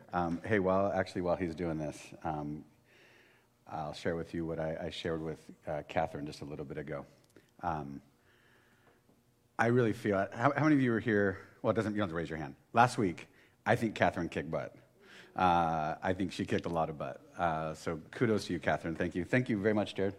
While he's doing this, I'll share with you what I shared with Catherine just a little bit ago. I really feel, how many of you were here? Well, you don't have to raise your hand. Last week, I think Catherine kicked butt. I think she kicked a lot of butt. So kudos to you, Catherine. Thank you. Thank you very much, Jared.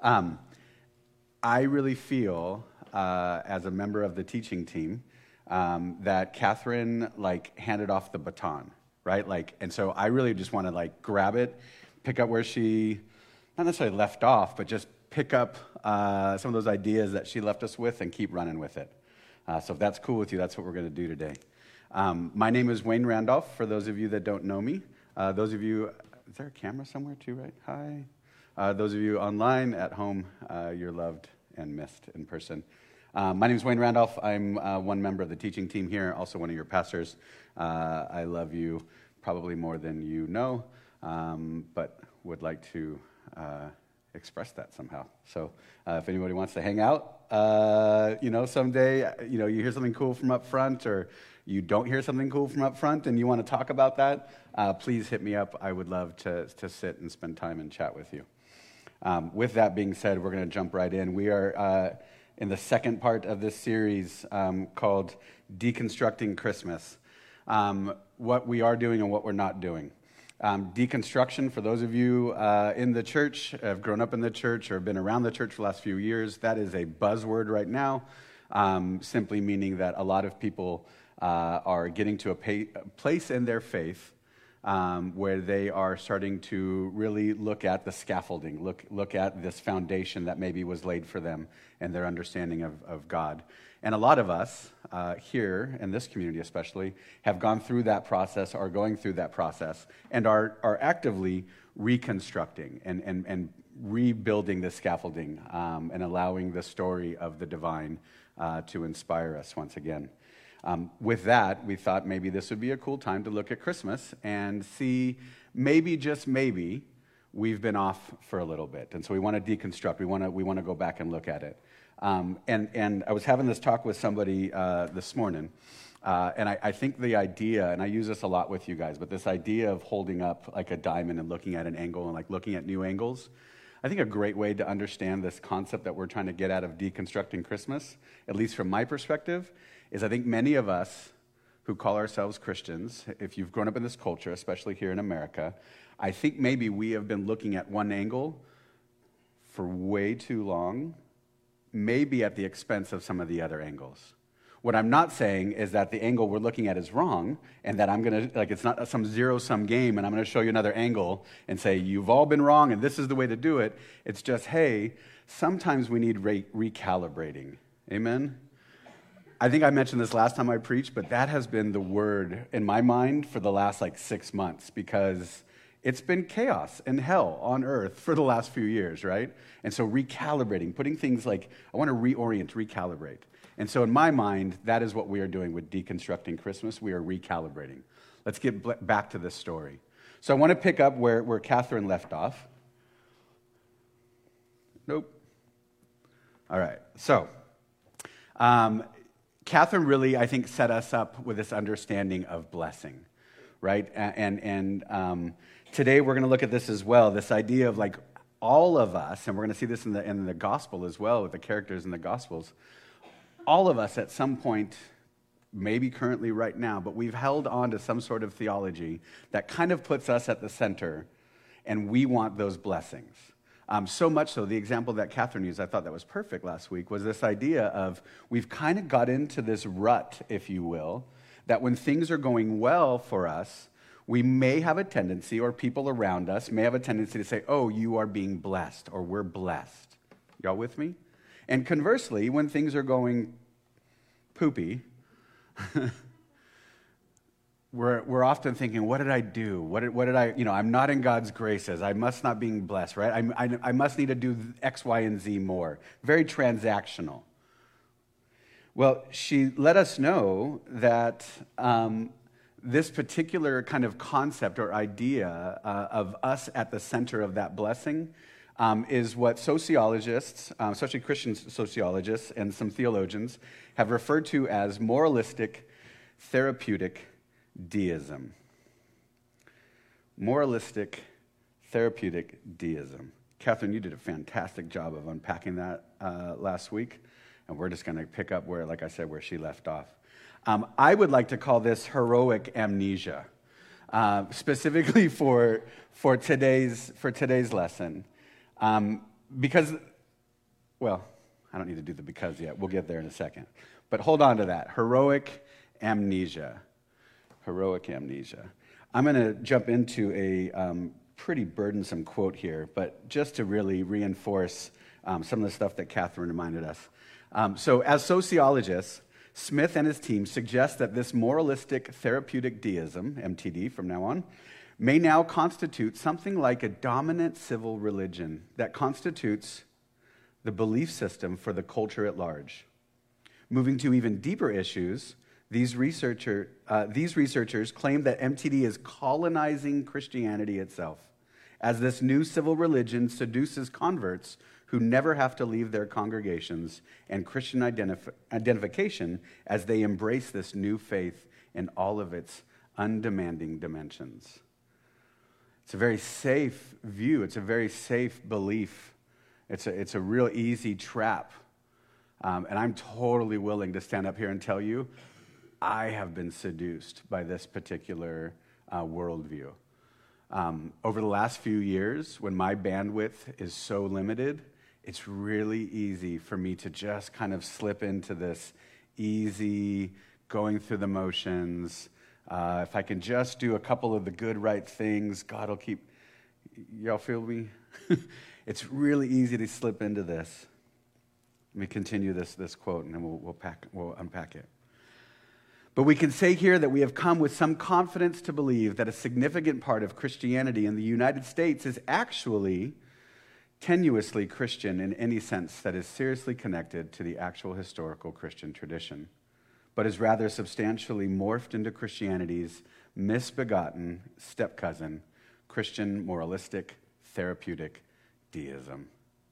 I really feel, as a member of the teaching team, that Catherine handed off the baton, right? And so I really just want to grab it, pick up where she, not necessarily left off, but just pick up some of those ideas that she left us with and keep running with it. So if that's cool with you, that's what we're going to do today. My name is Wayne Randolph, for those of you that don't know me. Those of you, is there a camera somewhere too, right? Hi. Those of you online, at home, you're loved and missed in person. My name is Wayne Randolph. I'm one member of the teaching team here, also one of your pastors. I love you probably more than you know, but would like to express that somehow. So if anybody wants to hang out, someday, you hear something cool from up front, or you don't hear something cool from up front and you want to talk about that, please hit me up. I would love to sit and spend time and chat with you. With that being said, we're going to jump right in. We are in the second part of this series called Deconstructing Christmas. What we are doing and what we're not doing. Deconstruction, for those of you in the church, have grown up in the church or have been around the church for the last few years, that is a buzzword right now, simply meaning that a lot of people are getting to a place in their faith where they are starting to really look at the scaffolding, look at this foundation that maybe was laid for them and their understanding of God. And a lot of us here, in this community especially, have gone through that process, are going through that process, and are actively reconstructing and rebuilding the scaffolding and allowing the story of the divine to inspire us once again. With that, we thought maybe this would be a cool time to look at Christmas and see, maybe, just maybe, we've been off for a little bit. And so we want to deconstruct. We want to go back and look at it. And I was having this talk with somebody this morning, and I think the idea, and I use this a lot with you guys, but this idea of holding up a diamond and looking at an angle and looking at new angles, I think a great way to understand this concept that we're trying to get out of deconstructing Christmas, at least from my perspective, is I think many of us who call ourselves Christians, if you've grown up in this culture, especially here in America, I think maybe we have been looking at one angle for way too long, maybe at the expense of some of the other angles. What I'm not saying is that the angle we're looking at is wrong, and that I'm going to, it's not some zero-sum game, and I'm going to show you another angle and say, you've all been wrong, and this is the way to do it. It's just, hey, sometimes we need recalibrating. Amen? I think I mentioned this last time I preached, but that has been the word in my mind for the last 6 months, because it's been chaos and hell on earth for the last few years, right? And so recalibrating, putting things I want to reorient, recalibrate. And so in my mind, that is what we are doing with Deconstructing Christmas. We are recalibrating. Let's get back to this story. So I want to pick up where Catherine left off. Nope. All right. So Catherine really, I think, set us up with this understanding of blessing, right? And today we're going to look at this as well, this idea of all of us, and we're going to see this in the gospel as well with the characters in the gospels, all of us at some point, maybe currently right now, but we've held on to some sort of theology that kind of puts us at the center, and we want those blessings. So much so, the example that Catherine used, I thought that was perfect last week, was this idea of we've kind of got into this rut, if you will, that when things are going well for us, we may have a tendency, or people around us may have a tendency to say, oh, you are being blessed, or we're blessed. Y'all with me? And conversely, when things are going poopy, we're often thinking, what did I do? What did I, I'm not in God's graces. I must not be blessed, right? I must need to do X, Y, and Z more. Very transactional. Well, she let us know that this particular kind of concept or idea of us at the center of that blessing is what sociologists, especially Christian sociologists and some theologians, have referred to as moralistic therapeutic deism. moralistic, therapeutic deism. Catherine, you did a fantastic job of unpacking that last week, and we're just going to pick up where, like I said, where she left off. I would like to call this heroic amnesia, specifically for today's lesson, because, well, I don't need to do the because yet. We'll get there in a second, but hold on to that. Heroic amnesia. Heroic amnesia. I'm going to jump into a pretty burdensome quote here, but just to really reinforce some of the stuff that Catherine reminded us. So as sociologists, Smith and his team suggest that this moralistic therapeutic deism, MTD from now on, may now constitute something like a dominant civil religion that constitutes the belief system for the culture at large. Moving to even deeper issues, these researchers claim that MTD is colonizing Christianity itself, as this new civil religion seduces converts who never have to leave their congregations and Christian identification as they embrace this new faith in all of its undemanding dimensions. It's a very safe view. It's a very safe belief. It's a real easy trap. And I'm totally willing to stand up here and tell you, I have been seduced by this particular worldview. Over the last few years, when my bandwidth is so limited, it's really easy for me to just kind of slip into this easy, going through the motions. If I can just do a couple of the good, right things, God will keep... Y'all feel me? It's really easy to slip into this. Let me continue this quote, and then we'll unpack it. But we can say here that we have come with some confidence to believe that a significant part of Christianity in the United States is actually tenuously Christian in any sense that is seriously connected to the actual historical Christian tradition, but is rather substantially morphed into Christianity's misbegotten step-cousin, Christian moralistic therapeutic deism.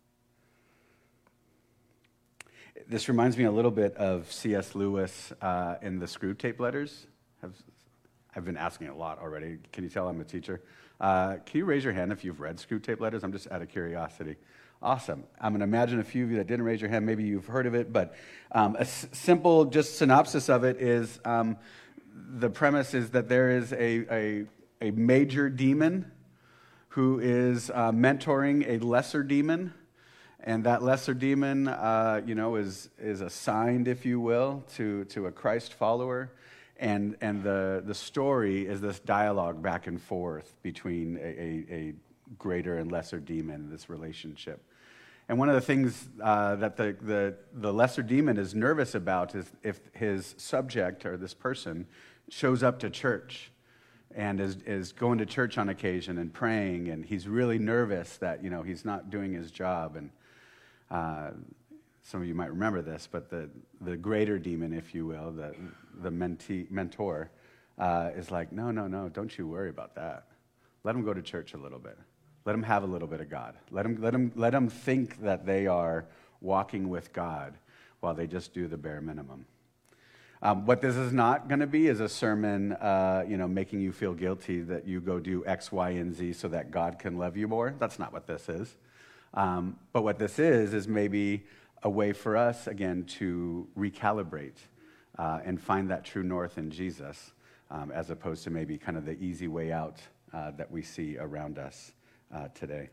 This reminds me a little bit of C.S. Lewis in the Screwtape Letters. I've been asking a lot already. Can you tell I'm a teacher? Can you raise your hand if you've read Screwtape Letters? I'm just out of curiosity. Awesome. I'm going to imagine a few of you that didn't raise your hand. Maybe you've heard of it, but a simple just synopsis of it is the premise is that there is a major demon who is mentoring a lesser demon. And that lesser demon, is assigned, if you will, to a Christ follower. And the story is this dialogue back and forth between a greater and lesser demon in this relationship. And one of the things that the lesser demon is nervous about is if his subject or this person shows up to church and is going to church on occasion and praying, and he's really nervous that he's not doing his job. And some of you might remember this, but the greater demon, if you will, the mentor, is like, no, don't you worry about that. Let him go to church a little bit. Let him have a little bit of God. Let him think that they are walking with God while they just do the bare minimum. What this is not going to be is a sermon, making you feel guilty that you go do X, Y, and Z so that God can love you more. That's not what this is. But what this is maybe a way for us, again, to recalibrate and find that true north in Jesus, as opposed to maybe kind of the easy way out that we see around us today.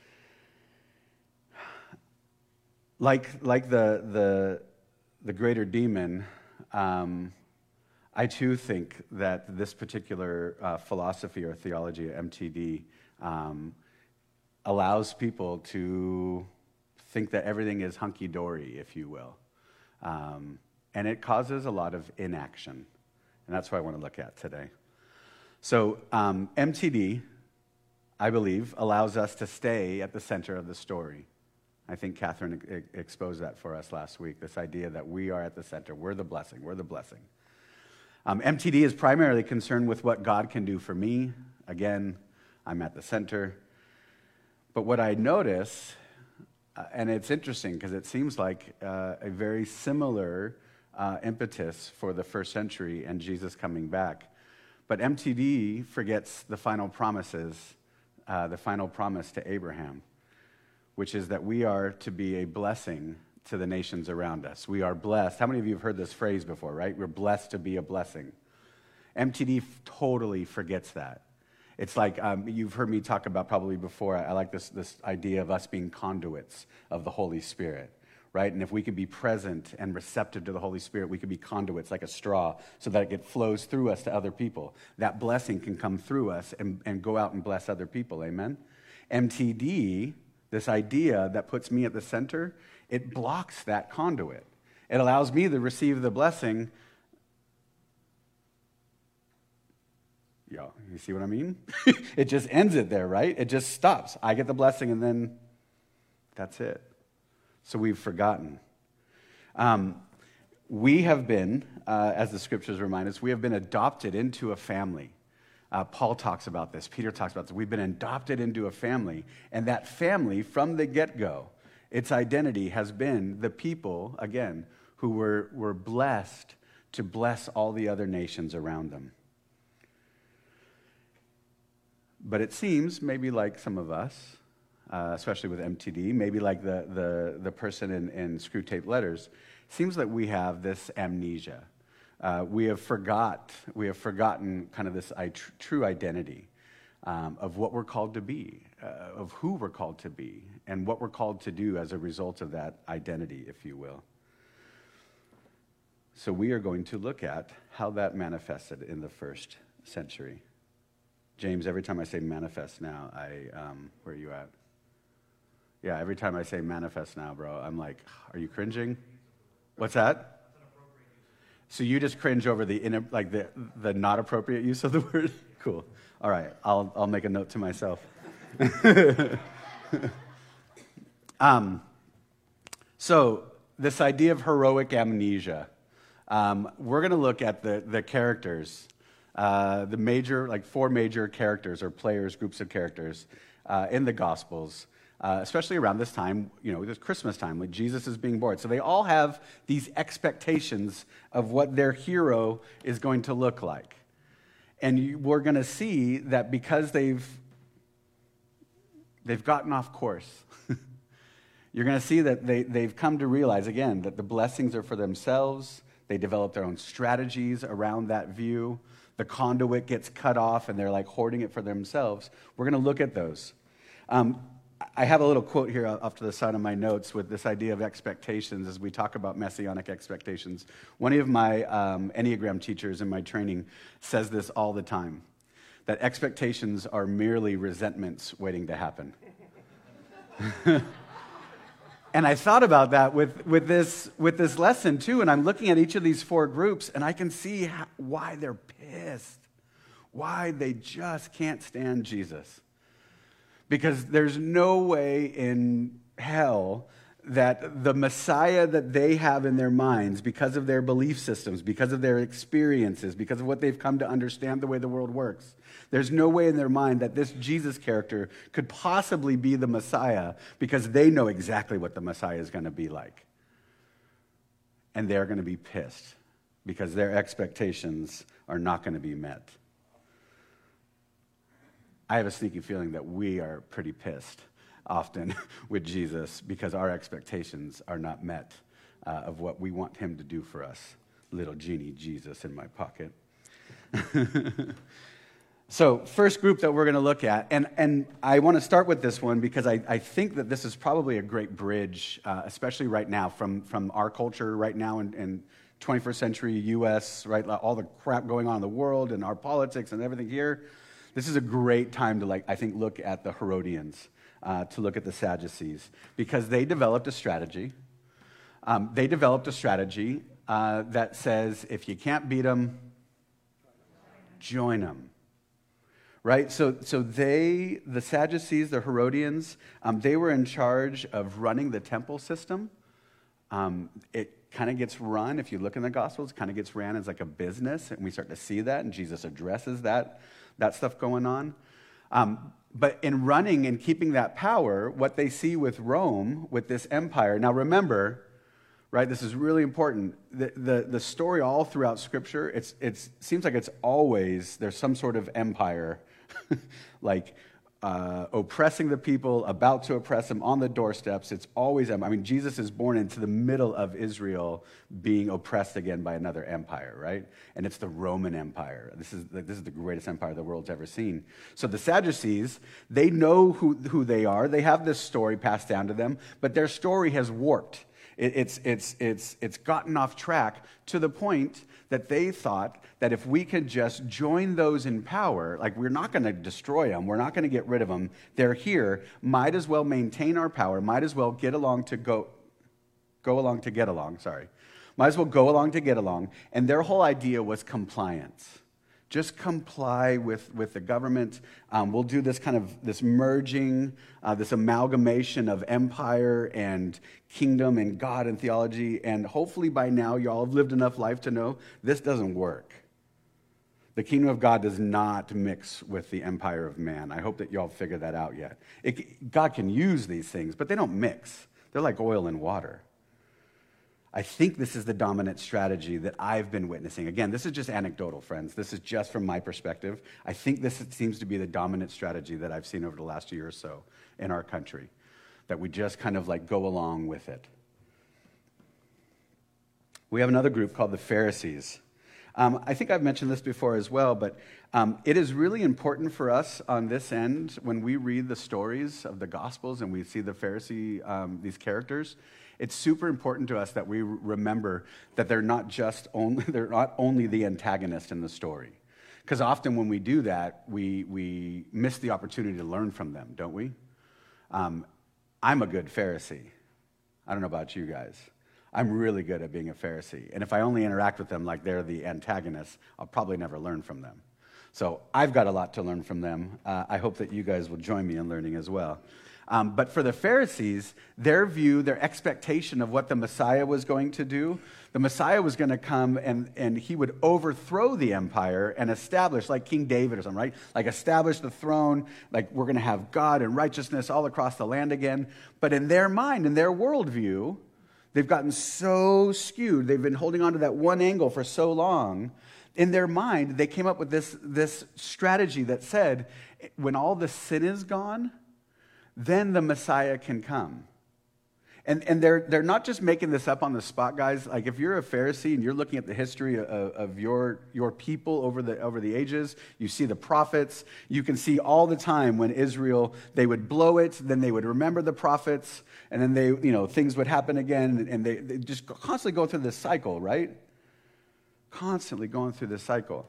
Like the greater demon, I too think that this particular philosophy or theology, MTD, allows people to think that everything is hunky-dory, if you will. And it causes a lot of inaction. And that's what I want to look at today. So MTD, I believe, allows us to stay at the center of the story. I think Catherine exposed that for us last week, this idea that we are at the center. We're the blessing. We're the blessing. MTD is primarily concerned with what God can do for me. Again, I'm at the center. But what I notice, and it's interesting because it seems like a very similar impetus for the first century and Jesus coming back. But MTD forgets the final promise to Abraham, which is that we are to be a blessing to the nations around us. We are blessed. How many of you have heard this phrase before, right? We're blessed to be a blessing. MTD totally forgets that. It's like you've heard me talk about probably before. I like this idea of us being conduits of the Holy Spirit, right? And if we could be present and receptive to the Holy Spirit, we could be conduits like a straw so that it flows through us to other people. That blessing can come through us and go out and bless other people, amen? MTD, this idea that puts me at the center, it blocks that conduit. It allows me to receive the blessing. Yo, you see what I mean? It just ends it there, right? It just stops. I get the blessing and then that's it. So we've forgotten. We have been, as the scriptures remind us, we have been adopted into a family. Paul talks about this. Peter talks about this. We've been adopted into a family. And that family, from the get-go, its identity has been the people, again, who were blessed to bless all the other nations around them. But it seems, maybe like some of us, especially with MTD, maybe like the person in Screwtape Letters, seems that we have this amnesia. We have forgotten kind of this true identity of what we're called to be, of who we're called to be, and what we're called to do as a result of that identity, if you will. So we are going to look at how that manifested in the first century. James, every time I say manifest now, where are you at? Yeah, every time I say manifest now, bro, I'm like, are you cringing? What's that? So you just cringe over the not appropriate use of the word? Cool. All right, I'll make a note to myself. So this idea of heroic amnesia, we're going to look at the characters. The major, four major characters or players, groups of characters in the Gospels, especially around this time, this Christmas time, when Jesus is being born. So they all have these expectations of what their hero is going to look like. And we're going to see that because they've gotten off course, you're going to see that they've come to realize, again, that the blessings are for themselves. They develop their own strategies around that view. The conduit gets cut off, and they're hoarding it for themselves. We're going to look at those. I have a little quote here off to the side of my notes with this idea of expectations as we talk about messianic expectations. One of my Enneagram teachers in my training says this all the time, that expectations are merely resentments waiting to happen. And I thought about that with this lesson too, and I'm looking at each of these four groups, and I can see why they're pissed, why they just can't stand Jesus. Because there's no way in hell that the Messiah that they have in their minds, because of their belief systems, because of their experiences, because of what they've come to understand the way the world works, there's no way in their mind that this Jesus character could possibly be the Messiah, because they know exactly what the Messiah is going to be like. And they're going to be pissed because their expectations are not going to be met. I have a sneaky feeling that we are pretty pissed often with Jesus because our expectations are not met of what we want him to do for us. Little genie Jesus in my pocket. So first group that we're going to look at, and I want to start with this one because I think that this is probably a great bridge, especially right now, from our culture right now in 21st century U.S., right, all the crap going on in the world and our politics and everything here. This is a great time to, I think, look at the Herodians, to look at the Sadducees, because they developed a strategy. That says, if you can't beat them, join them. Right? So the Sadducees, the Herodians, they were in charge of running the temple system. It kind of gets run, if you look in the Gospels, kind of gets ran as like a business, and we start to see that, and Jesus addresses that stuff going on. But in running and keeping that power, what they see with Rome, with this empire, now remember, right? This is really important. The story all throughout Scripture, it seems like it's always, there's some sort of empire, like oppressing the people, about to oppress them on the doorsteps. It's always, I mean, Jesus is born into the middle of Israel being oppressed again by another empire, right? And it's the Roman Empire. This is the greatest empire the world's ever seen. So the Sadducees, they know who they are. They have this story passed down to them, but their story has warped. It's gotten off track to the point that they thought that if we could just join those in power, like we're not going to destroy them, we're not going to get rid of them, they're here, might as well maintain our power, might as well go along to get along, might as well go along to get along, and their whole idea was compliance. Just comply with the government. We'll do this kind of, this merging, this amalgamation of empire and kingdom and God and theology. And hopefully by now y'all have lived enough life to know this doesn't work. The kingdom of God does not mix with the empire of man. I hope that y'all figured that out yet. God can use these things, but they don't mix. They're like oil and water. I think this is the dominant strategy that I've been witnessing. Again, this is just anecdotal, friends. This is just from my perspective. I think this seems to be the dominant strategy that I've seen over the last year or so in our country, that we just kind of like go along with it. We have another group called the Pharisees. I think I've mentioned this before as well, but it is really important for us on this end when we read the stories of the Gospels and we see the Pharisee, these characters. It's super important to us that we remember that they're not only the antagonist in the story. Because often when we do that, we miss the opportunity to learn from them, don't we? I'm a good Pharisee. I don't know about you guys. I'm really good at being a Pharisee. And if I only interact with them like they're the antagonists, I'll probably never learn from them. So I've got a lot to learn from them. I hope that you guys will join me in learning as well. But for the Pharisees, their view, their expectation of what the Messiah was going to do, the Messiah was going to come and he would overthrow the empire and establish, like King David or something, right? Like establish the throne, like we're going to have God and righteousness all across the land again. But in their mind, in their worldview, they've gotten so skewed. They've been holding on to that one angle for so long. In their mind, they came up with this strategy that said, when all the sin is gone, then the Messiah can come. And they're not just making this up on the spot, guys. Like if you're a Pharisee and you're looking at the history of your people over the ages, you see the prophets. You can see all the time when Israel, they would blow it, then they would remember the prophets, and then things would happen again, and they just constantly go through this cycle, right? Constantly going through this cycle.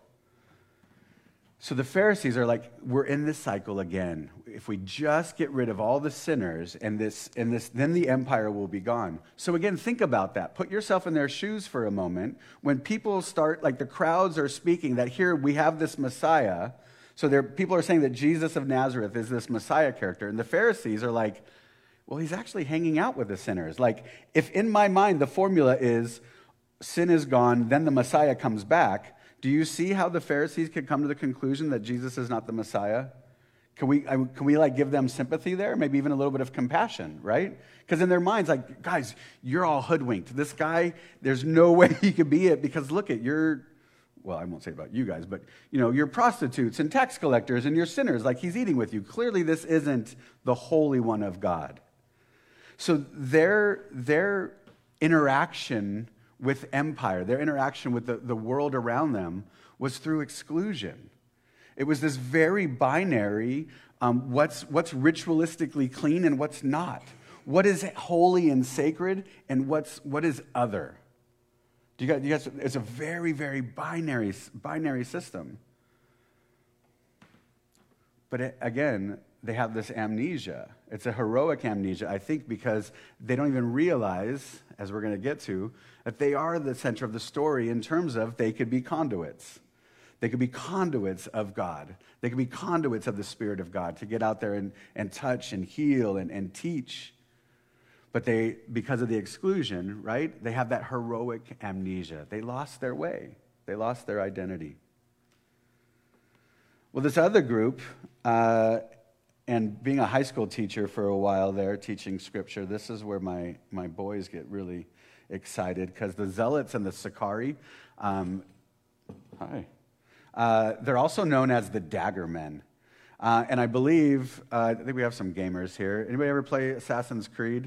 So the Pharisees are like, we're in this cycle again. If we just get rid of all the sinners and this, then the empire will be gone. So again, think about that. Put yourself in their shoes for a moment. When people start, like the crowds are speaking that here we have this Messiah. So people are saying that Jesus of Nazareth is this Messiah character. And the Pharisees are like, well, he's actually hanging out with the sinners. Like if in my mind the formula is sin is gone, then the Messiah comes back. Do you see how the Pharisees could come to the conclusion that Jesus is not the Messiah? Can we like give them sympathy there? Maybe even a little bit of compassion, right? Because in their minds, like, guys, you're all hoodwinked. This guy, there's no way he could be it because look at well, I won't say about you guys, but you're prostitutes and tax collectors and you're sinners. Like he's eating with you. Clearly, this isn't the Holy One of God. So their interaction with empire, their interaction with the world around them was through exclusion. It was this very binary, what's ritualistically clean and what's not. What is holy and sacred and what is other? Do you guys, it's a very, very binary system. But again, they have this amnesia. It's a heroic amnesia, I think, because they don't even realize, as we're going to get to, that they are the center of the story in terms of they could be conduits. They could be conduits of God. They could be conduits of the Spirit of God to get out there and touch and heal and teach. But they, because of the exclusion, right, they have that heroic amnesia. They lost their way. They lost their identity. Well, this other group, and being a high school teacher for a while there, teaching Scripture, this is where my boys get really excited because the Zealots and the Sicarii, they're also known as the Dagger Men. And I believe, I think we have some gamers here. Anybody ever play Assassin's Creed?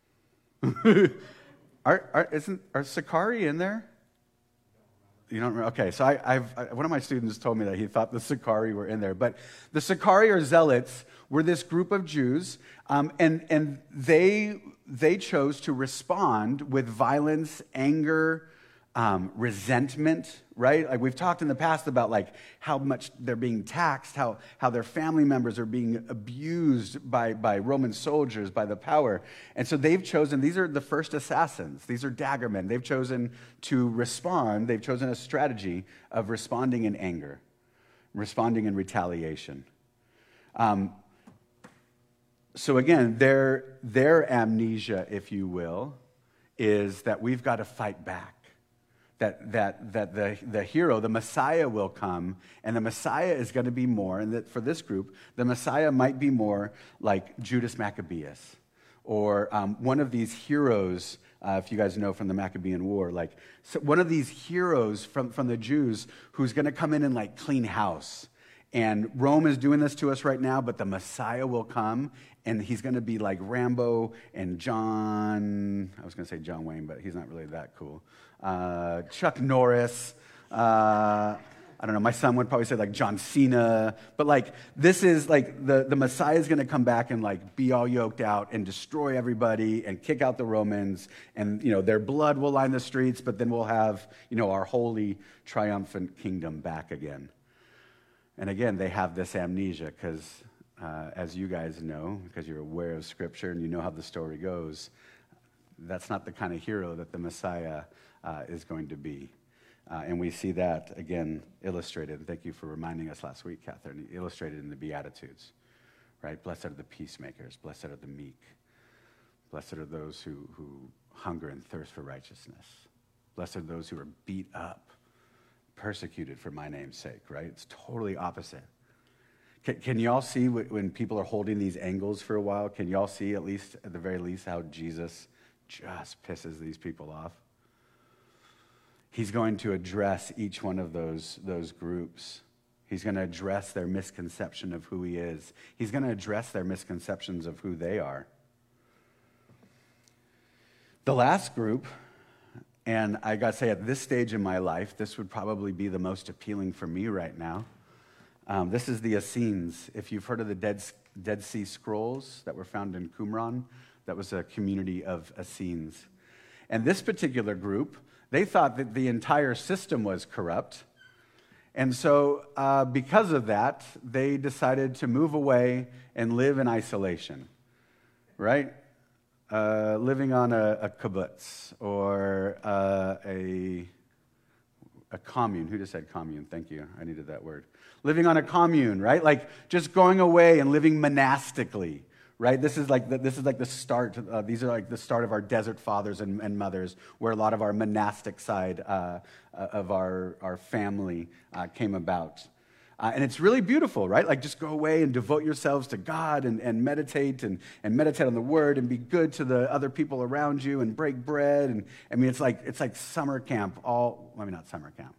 Are Sicarii in there? You don't remember? Okay, so one of my students told me that he thought the Sicarii were in there. But the Sicarii or Zealots were this group of Jews, and they chose to respond with violence, anger, resentment, right? Like we've talked in the past about like how much they're being taxed, how their family members are being abused by Roman soldiers, by the power. And so they've chosen, these are the first assassins. These are daggermen. They've chosen to respond. They've chosen a strategy of responding in anger, responding in retaliation. So again, their amnesia, if you will, is that we've got to fight back. That the hero, the Messiah, will come, and the Messiah is going to be more, and that for this group, the Messiah might be more like Judas Maccabeus, or one of these heroes, if you guys know from the Maccabean War, like so one of these heroes from the Jews who's going to come in and like clean house. And Rome is doing this to us right now, but the Messiah will come, and he's going to be like Rambo and John, I was going to say John Wayne, but he's not really that cool. Chuck Norris, I don't know, my son would probably say like John Cena, but like this is like the Messiah is going to come back and like be all yoked out and destroy everybody and kick out the Romans, and their blood will line the streets, but then we'll have our holy triumphant kingdom back again. And again, they have this amnesia because as you guys know, because you're aware of Scripture and you know how the story goes, that's not the kind of hero that the Messiah is going to be. And we see that, again, illustrated. And thank you for reminding us last week, Catherine, illustrated in the Beatitudes, right? Blessed are the peacemakers. Blessed are the meek. Blessed are those who hunger and thirst for righteousness. Blessed are those who are beat up, persecuted for my name's sake, right? It's totally opposite. Can y'all see when people are holding these angles for a while, can y'all see at the very least, how Jesus just pisses these people off? He's going to address each one of those groups. He's going to address their misconception of who he is. He's going to address their misconceptions of who they are. The last group, and I got to say at this stage in my life, this would probably be the most appealing for me right now. This is the Essenes. If you've heard of the Dead Sea Scrolls that were found in Qumran, that was a community of Essenes. And this particular group, they thought that the entire system was corrupt. And so because of that, they decided to move away and live in isolation, right? Living on a kibbutz or a commune. Who just said commune? Thank you. I needed that word. Living on a commune, right? Like just going away and living monastically, right? This is like the start. These are like the start of our desert fathers and mothers, where a lot of our monastic side of our family came about. And it's really beautiful, right? Like just go away and devote yourselves to God and meditate and meditate on the Word and be good to the other people around you and break bread. And I mean, it's like summer camp. Not summer camp.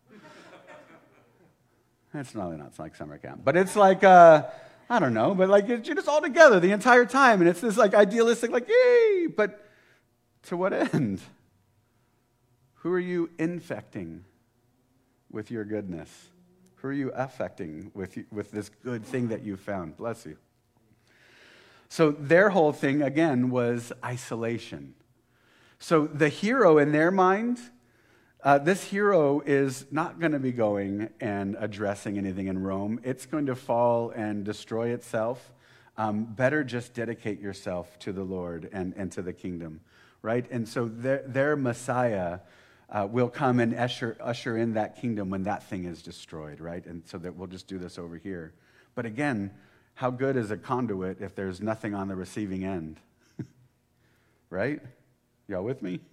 It's not like summer camp, but it's like I don't know, but like you're just all together the entire time, and it's this like idealistic, like yay! But to what end? Who are you infecting with your goodness? Who are you affecting with this good thing that you found? Bless you. So their whole thing, again, was isolation. So the hero in their mind, this hero is not going to be going and addressing anything in Rome. It's going to fall and destroy itself. Better just dedicate yourself to the Lord and to the kingdom, right? And so their Messiah will come and usher in that kingdom when that thing is destroyed, right? And so that we'll just do this over here. But again, how good is a conduit if there's nothing on the receiving end? Right? Y'all with me?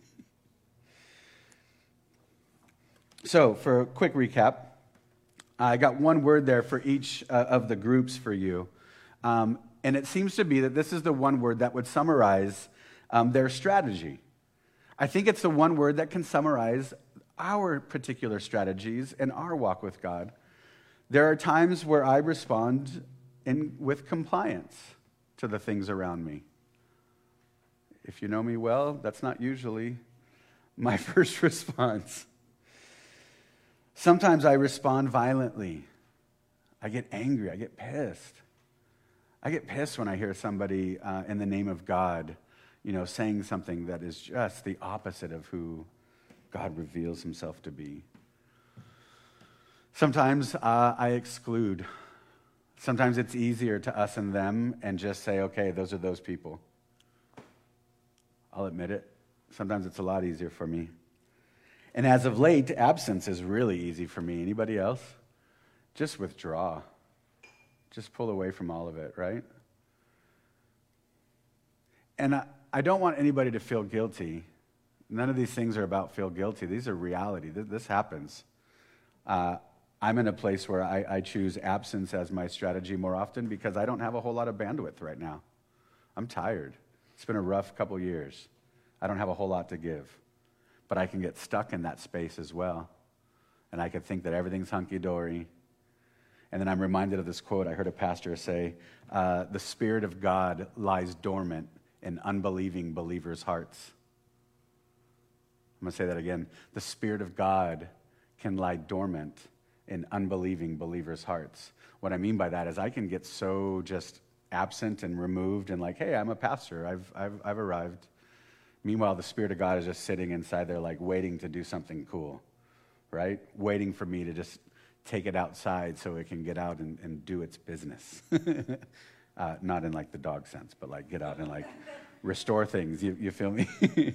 So for a quick recap, I got one word there for each of the groups for you. And it seems to be that this is the one word that would summarize their strategy. I think it's the one word that can summarize our particular strategies and our walk with God. There are times where I respond with compliance to the things around me. If you know me well, that's not usually my first response. Sometimes I respond violently. I get angry. I get pissed. I get pissed when I hear somebody in the name of God, saying something that is just the opposite of who God reveals himself to be. Sometimes I exclude. Sometimes it's easier to us and them and just say, okay, those are those people. I'll admit it. Sometimes it's a lot easier for me. And as of late, absence is really easy for me. Anybody else? Just withdraw. Just pull away from all of it, right? And I don't want anybody to feel guilty. None of these things are about feel guilty. These are reality. This happens. I'm in a place where I choose absence as my strategy more often because I don't have a whole lot of bandwidth right now. I'm tired. It's been a rough couple years. I don't have a whole lot to give. But I can get stuck in that space as well. And I could think that everything's hunky-dory. And then I'm reminded of this quote I heard a pastor say, the Spirit of God lies dormant in unbelieving believers' hearts. I'm going to say that again. The Spirit of God can lie dormant in unbelieving believers' hearts. What I mean by that is I can get so just absent and removed and like, hey, I'm a pastor. I've arrived. Meanwhile, the Spirit of God is just sitting inside there like waiting to do something cool, right? Waiting for me to just take it outside so it can get out and do its business. Not in like the dog sense, but like get out and like restore things. You feel me?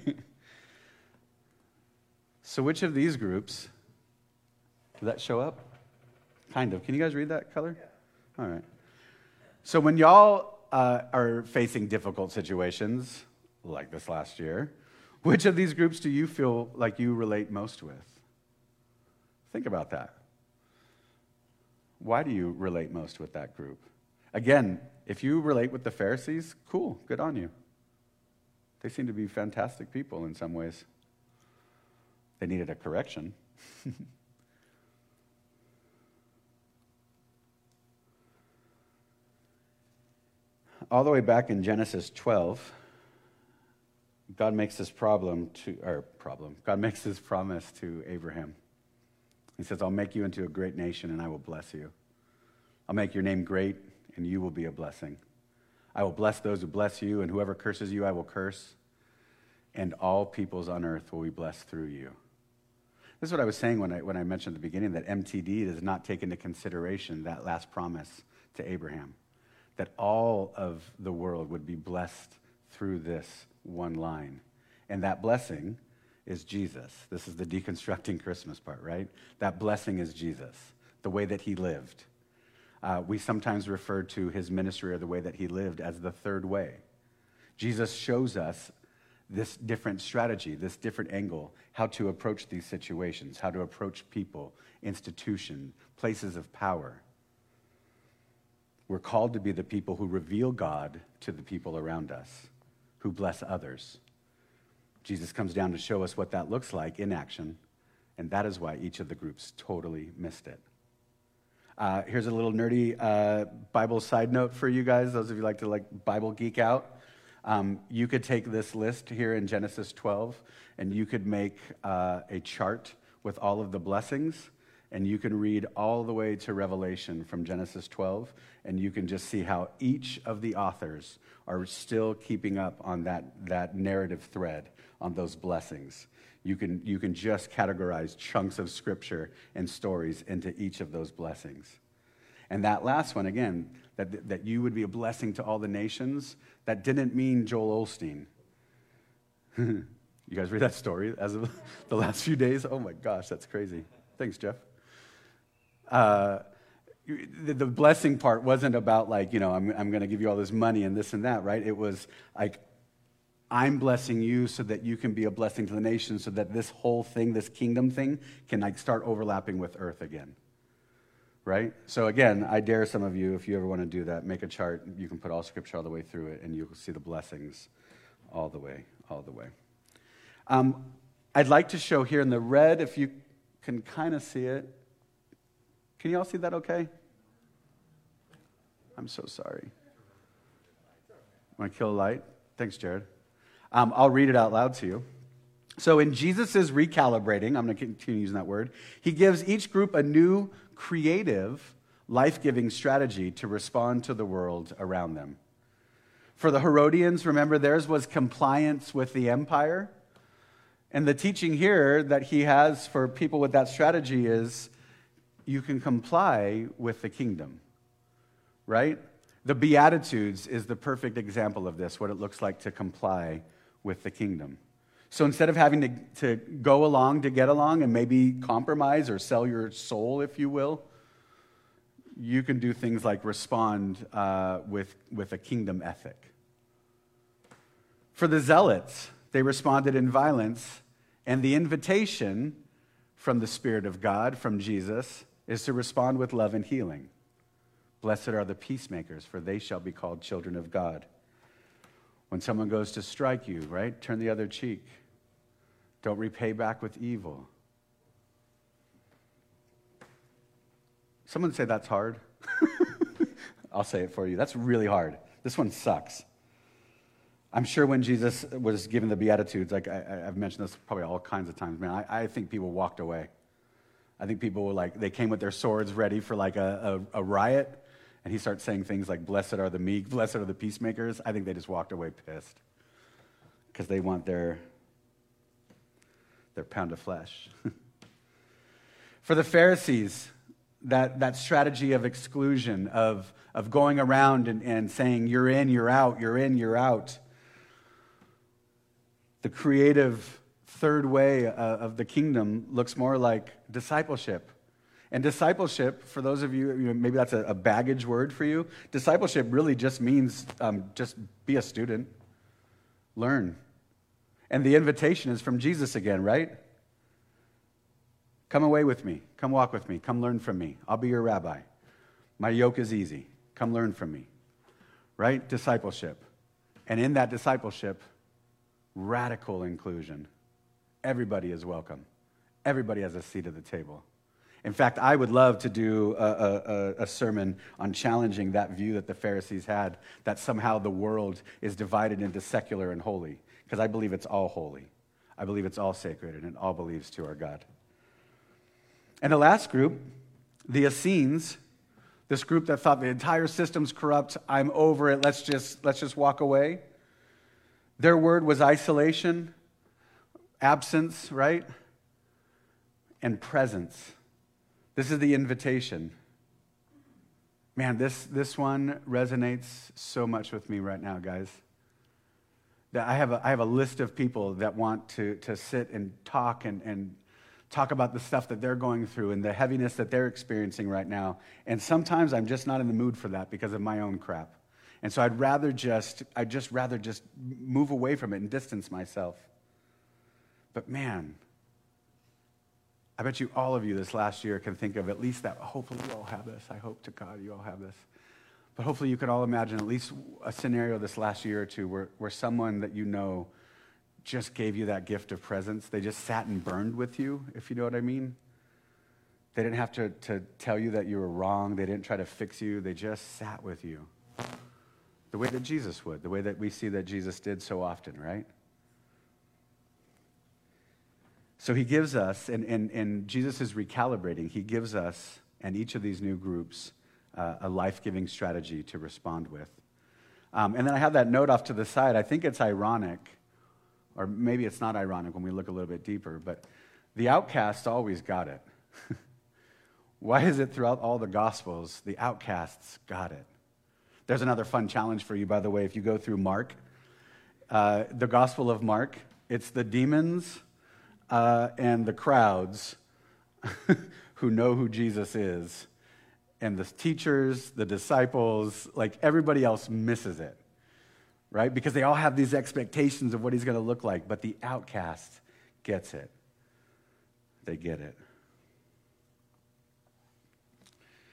So which of these groups, did that show up? Kind of. Can you guys read that color? Yeah. All right. So when y'all are facing difficult situations, like this last year, which of these groups do you feel like you relate most with? Think about that. Why do you relate most with that group? Again, if you relate with the Pharisees, cool, good on you. They seem to be fantastic people in some ways. They needed a correction. All the way back in Genesis 12, God makes this God makes this promise to Abraham. He says, I'll make you into a great nation and I will bless you. I'll make your name great and you will be a blessing. I will bless those who bless you, and whoever curses you I will curse, and all peoples on earth will be blessed through you. This is what I was saying when I mentioned at the beginning that MTD does not take into consideration that last promise to Abraham, that all of the world would be blessed through this one line. And that blessing is Jesus. This is the deconstructing Christmas part, right? That blessing is Jesus, the way that he lived. We sometimes refer to his ministry or the way that he lived as the third way. Jesus shows us this different strategy, this different angle, how to approach these situations, how to approach people, institution, places of power. We're called to be the people who reveal God to the people around us, who bless others. Jesus comes down to show us what that looks like in action, and that is why each of the groups totally missed it. Here's a little nerdy Bible side note for you guys, those of you who like to Bible geek out. You could take this list here in Genesis 12, and you could make a chart with all of the blessings, and you can read all the way to Revelation from Genesis 12, and you can just see how each of the authors are still keeping up on that narrative thread on those blessings. You can just categorize chunks of scripture and stories into each of those blessings. And that last one, again, that you would be a blessing to all the nations, that didn't mean Joel Osteen. You guys read that story as of the last few days? Oh my gosh, that's crazy. Thanks, Jeff. The blessing part wasn't about I'm going to give you all this money and this and that, right? It was like, I'm blessing you so that you can be a blessing to the nation, so that this whole thing, this kingdom thing, can start overlapping with earth again, right? So again, I dare some of you, if you ever want to do that, make a chart. You can put all scripture all the way through it, and you'll see the blessings all the way, all the way. Um, I'd like to show here in the red, if you can kind of see it. Can you all see that okay? I'm so sorry. Want to kill a light? Thanks, Jared. I'll read it out loud to you. So in Jesus' recalibrating, I'm going to continue using that word, he gives each group a new, creative, life-giving strategy to respond to the world around them. For the Herodians, remember, theirs was compliance with the empire. And the teaching here that he has for people with that strategy is you can comply with the kingdom, right? The Beatitudes is the perfect example of this, what it looks like to comply with the kingdom. So instead of having to go along to get along and maybe compromise or sell your soul, if you will, you can do things like respond with a kingdom ethic. For the Zealots, they responded in violence, and the invitation from the Spirit of God, from Jesus, is to respond with love and healing. Blessed are the peacemakers, for they shall be called children of God. When someone goes to strike you, right, turn the other cheek. Don't repay back with evil. Someone say that's hard. I'll say it for you. That's really hard. This one sucks. I'm sure when Jesus was given the Beatitudes, like I've mentioned this probably all kinds of times, man, I think people walked away. I think people were like, they came with their swords ready for like a riot, and he starts saying things like, blessed are the meek, blessed are the peacemakers. I think they just walked away pissed because they want their pound of flesh. For the Pharisees, that strategy of exclusion, of going around and saying, you're in, you're out, you're in, you're out. The creative third way of the kingdom looks more like discipleship. And discipleship, for those of you, maybe that's a baggage word for you, discipleship really just means just be a student, learn. And the invitation is from Jesus again, right? Come away with me. Come walk with me. Come learn from me. I'll be your rabbi. My yoke is easy. Come learn from me. Right? Discipleship. And in that discipleship, radical inclusion. Everybody is welcome. Everybody has a seat at the table. In fact, I would love to do a sermon on challenging that view that the Pharisees had, that somehow the world is divided into secular and holy, because I believe it's all holy. I believe it's all sacred, and it all believes to our God. And the last group, the Essenes, this group that thought the entire system's corrupt, I'm over it, let's just walk away. Their word was isolation, absence, right? And presence. This is the invitation. Man, this one resonates so much with me right now, guys. That I have a list of people that want to sit and talk and talk about the stuff that they're going through and the heaviness that they're experiencing right now. And sometimes I'm just not in the mood for that because of my own crap. And so I'd rather just move away from it and distance myself. But man, I bet you all of you this last year can think of at least that. Hopefully you all have this. I hope to God you all have this. But hopefully you could all imagine at least a scenario this last year or two where someone that you know just gave you that gift of presence. They just sat and burned with you, if you know what I mean. They didn't have to tell you that you were wrong. They didn't try to fix you. They just sat with you. The way that Jesus would, the way that we see that Jesus did so often, right? So he gives us, and Jesus is recalibrating, he gives us and each of these new groups a life-giving strategy to respond with. And then I have that note off to the side. I think it's ironic, or maybe it's not ironic when we look a little bit deeper, but the outcasts always got it. Why is it throughout all the Gospels, the outcasts got it? There's another fun challenge for you, by the way. If you go through Mark, the Gospel of Mark, it's the demons and the crowds who know who Jesus is, and the teachers, the disciples, like everybody else misses it, right? Because they all have these expectations of what he's going to look like, but the outcast gets it. They get it.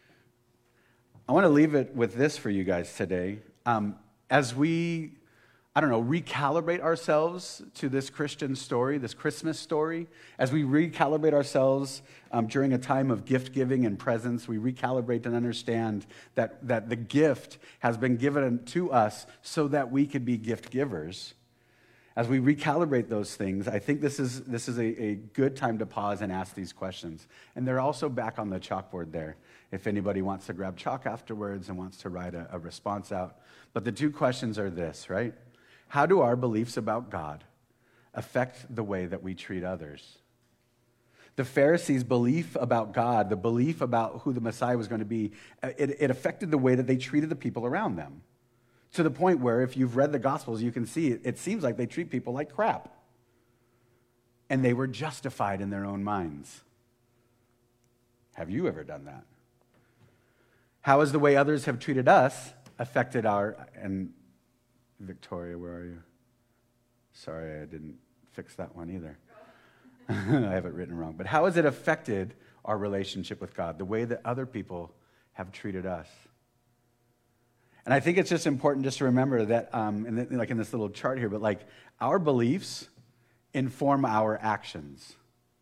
I want to leave it with this for you guys today. As we I don't know, recalibrate ourselves to this Christian story, this Christmas story. As we recalibrate ourselves during a time of gift giving and presence, we recalibrate and understand that the gift has been given to us so that we could be gift givers. As we recalibrate those things, I think this is a good time to pause and ask these questions. And they're also back on the chalkboard there, if anybody wants to grab chalk afterwards and wants to write a response out. But the two questions are this, right? How do our beliefs about God affect the way that we treat others? The Pharisees' belief about God, the belief about who the Messiah was going to be, it affected the way that they treated the people around them. To the point where, if you've read the Gospels, you can see it seems like they treat people like crap. And they were justified in their own minds. Have you ever done that? How has the way others have treated us affected and Victoria, where are you? Sorry, I didn't fix that one either. I have it written wrong. But how has it affected our relationship with God, the way that other people have treated us? And I think it's just important just to remember that, like in this little chart here, but like our beliefs inform our actions,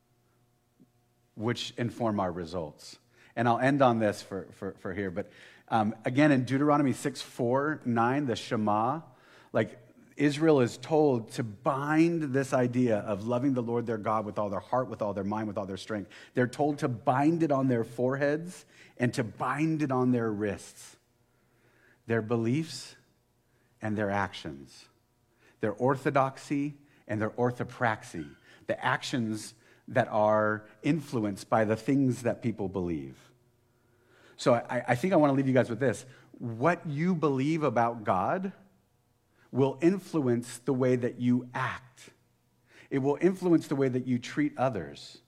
which inform our results. And I'll end on this for here. But again, in Deuteronomy 6:4-9, the Shema, like Israel is told to bind this idea of loving the Lord their God with all their heart, with all their mind, with all their strength. They're told to bind it on their foreheads and to bind it on their wrists. Their beliefs and their actions, their orthodoxy and their orthopraxy, the actions that are influenced by the things that people believe. So I think I want to leave you guys with this. What you believe about God will influence the way that you act. It will influence the way that you treat others.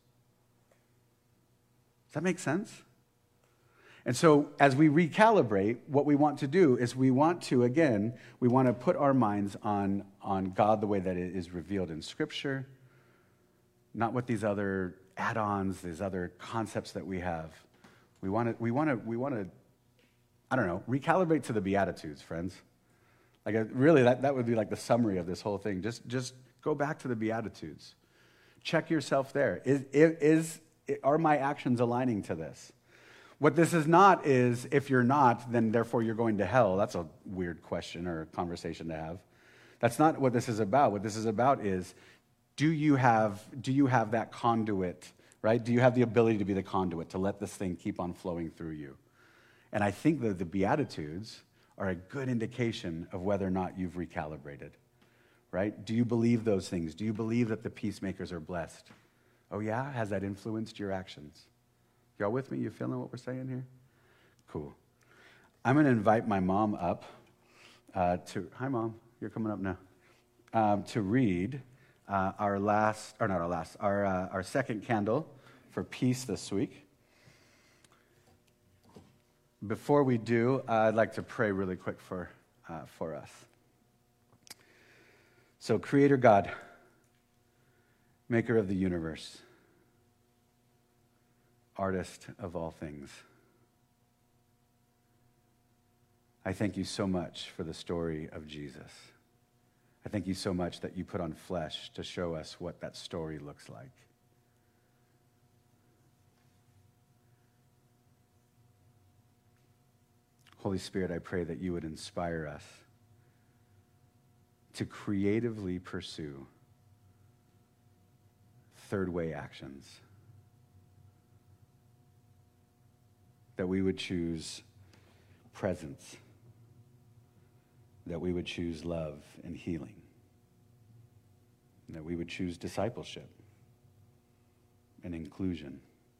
Does that make sense? And so as we recalibrate, what we want to do is we want to put our minds on God the way that it is revealed in Scripture, not with these other add-ons, these other concepts that we have. We want to, I don't know, recalibrate to the Beatitudes, friends. Like really, that would be like the summary of this whole thing. Just go back to the Beatitudes. Check yourself there. Are my actions aligning to this? What this is not is, if you're not, then therefore you're going to hell. That's a weird question or conversation to have. That's not what this is about. What this is about is, do you have that conduit, right? Do you have the ability to be the conduit, to let this thing keep on flowing through you? And I think that the Beatitudes are a good indication of whether or not you've recalibrated, right? Do you believe those things? Do you believe that the peacemakers are blessed? Oh yeah? Has that influenced your actions? Y'all with me? You feeling what we're saying here? Cool. I'm going to invite my mom up hi Mom, you're coming up now, to read our second candle for peace this week. Before we do, I'd like to pray really quick for us. So, Creator God, maker of the universe, artist of all things, I thank you so much for the story of Jesus. I thank you so much that you put on flesh to show us what that story looks like. Holy Spirit, I pray that you would inspire us to creatively pursue third way actions. That we would choose presence, that we would choose love and healing, that we would choose discipleship and inclusion.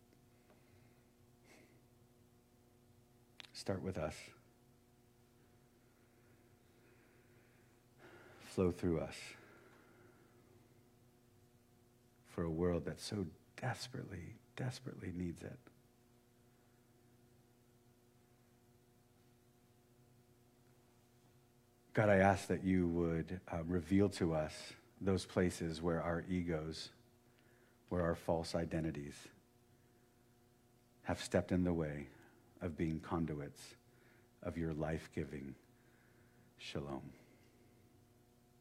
Start with us. Flow through us for a world that so desperately, desperately needs it. God, I ask that you would reveal to us those places where our egos, where our false identities have stepped in the way of being conduits of your life-giving shalom.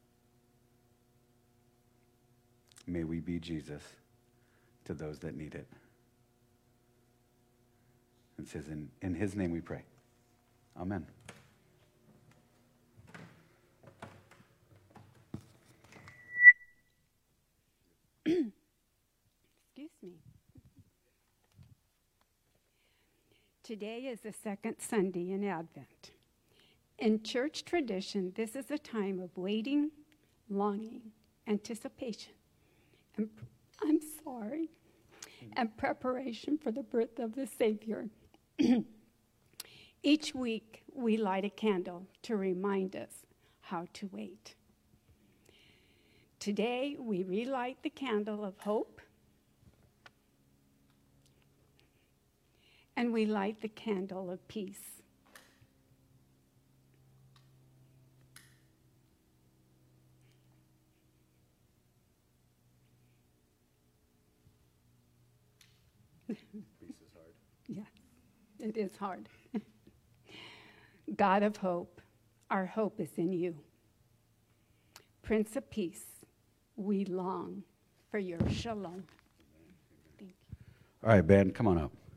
may we be Jesus to those that need it. It says, in his name we pray. Amen. Excuse me. Today is the second Sunday in Advent. In church tradition, this is a time of waiting, longing, anticipation, and and preparation for the birth of the Savior. Each week, we light a candle to remind us how to wait. Today, we relight the candle of hope, and we light the candle of peace. Peace is hard. Yeah, it is hard. God of hope, our hope is in you. Prince of Peace, we long for your shalom. Thank you. All right, Ben, come on up.